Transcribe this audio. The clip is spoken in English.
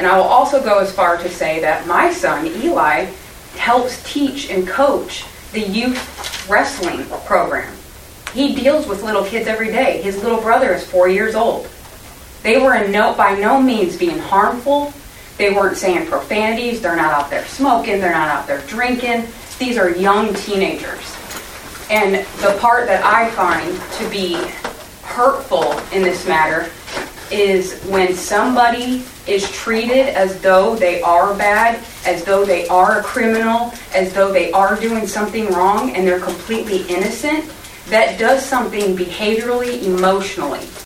And I will also go as far to say that my son, Eli, helps teach and coach the youth wrestling program. He deals with little kids every day. His little brother is 4 years old. They were by no means being harmful. They weren't saying profanities. They're not out there smoking. They're not out there drinking. These are young teenagers. And the part that I find to be hurtful in this matter is when somebody is treated as though they are bad, as though they are a criminal, as though they are doing something wrong, and they're completely innocent. That does something behaviorally, emotionally